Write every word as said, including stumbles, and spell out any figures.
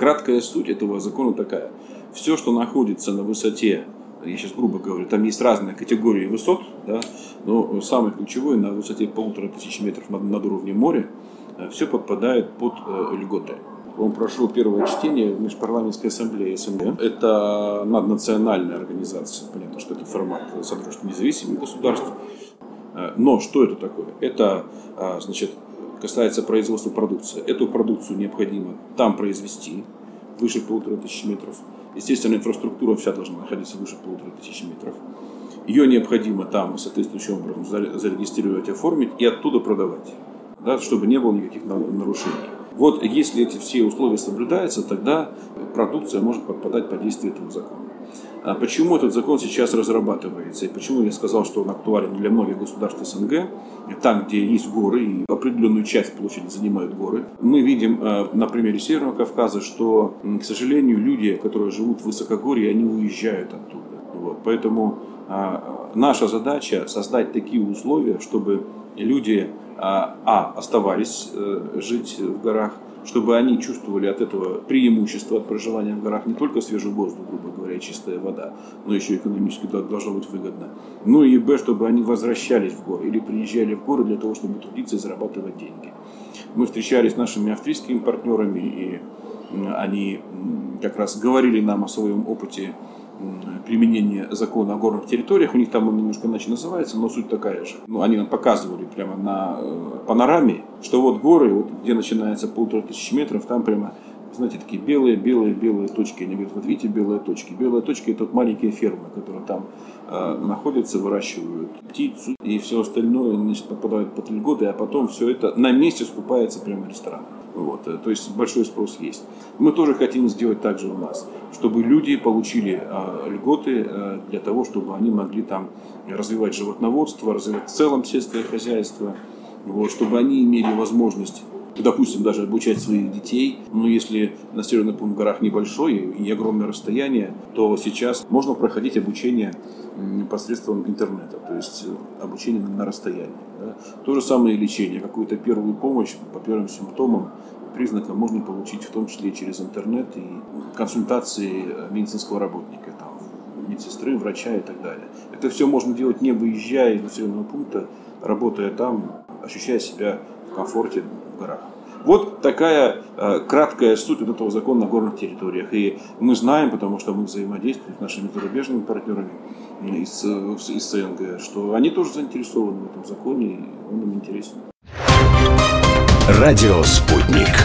Краткая суть этого закона такая. Все, что находится на высоте, я сейчас грубо говорю, там есть разные категории высот, да, но самое ключевое на высоте полутора тысяч метров над, над уровнем моря, все подпадает под э, льготы. Он прошел первое чтение в Межпарламентской ассамблее СНГ. Это наднациональная организация. Понятно, что это формат Содружества независимых государств. Но что это такое? Это, значит, касается производства продукции. Эту продукцию необходимо там произвести выше полутора тысяч метров. Естественно, инфраструктура вся должна находиться выше полутора тысяч метров. Ее необходимо там соответствующим образом зарегистрировать, оформить и оттуда продавать, да, чтобы не было никаких нарушений. Вот если эти все условия соблюдаются, тогда продукция может подпадать под действие этого закона. А почему этот закон сейчас разрабатывается? И почему я сказал, что он актуален для многих государств СНГ, там, где есть горы, и определенную часть площади занимают горы. Мы видим на примере Северного Кавказа, что, к сожалению, люди, которые живут в высокогорье, они уезжают оттуда. Вот. Поэтому а, наша задача создать такие условия, чтобы люди а, а оставались а, жить в горах, чтобы они чувствовали от этого преимущество от проживания в горах, не только свежий воздух, грубо говоря, чистая вода, но еще экономически должно быть выгодно. Ну и б, чтобы они возвращались в горы или приезжали в горы для того, чтобы трудиться и зарабатывать деньги. Мы встречались с нашими австрийскими партнерами, и они как раз говорили нам о своем опыте применения закона о горных территориях. У них там он немножко иначе называется, но суть такая же. Ну, они нам показывали прямо на э, панораме, что вот горы, вот, где начинается полутора тысяч метров, там прямо, знаете, такие белые, белые, белые точки. Они говорят, вот видите, белые точки. Белые точки — это вот маленькие фермы, которые там э, находятся, выращивают птицу и все остальное, значит, попадают под льготы, а потом все это на месте скупается прямо в ресторанах. Вот, то есть большой спрос есть. Мы тоже хотим сделать так же у нас, чтобы люди получили а, льготы а, для того, чтобы они могли там развивать животноводство, развивать в целом сельское хозяйство, вот, чтобы они имели возможность, допустим, даже обучать своих детей. Но если населенный пункт в горах небольшой и огромное расстояние, то сейчас можно проходить обучение посредством интернета, то есть обучение на расстоянии. Да. То же самое и лечение, какую-то первую помощь по первым симптомам, признакам можно получить в том числе и через интернет и консультации медицинского работника, там, медсестры, врача и так далее. Это все можно делать, не выезжая из населенного пункта, работая там, ощущая себя в комфорте в горах. Вот такая э, краткая суть вот этого закона о горных территориях. И мы знаем, потому что мы взаимодействуем с нашими зарубежными партнерами из, из СНГ, что они тоже заинтересованы в этом законе, и он им интересен. Радио «Спутник».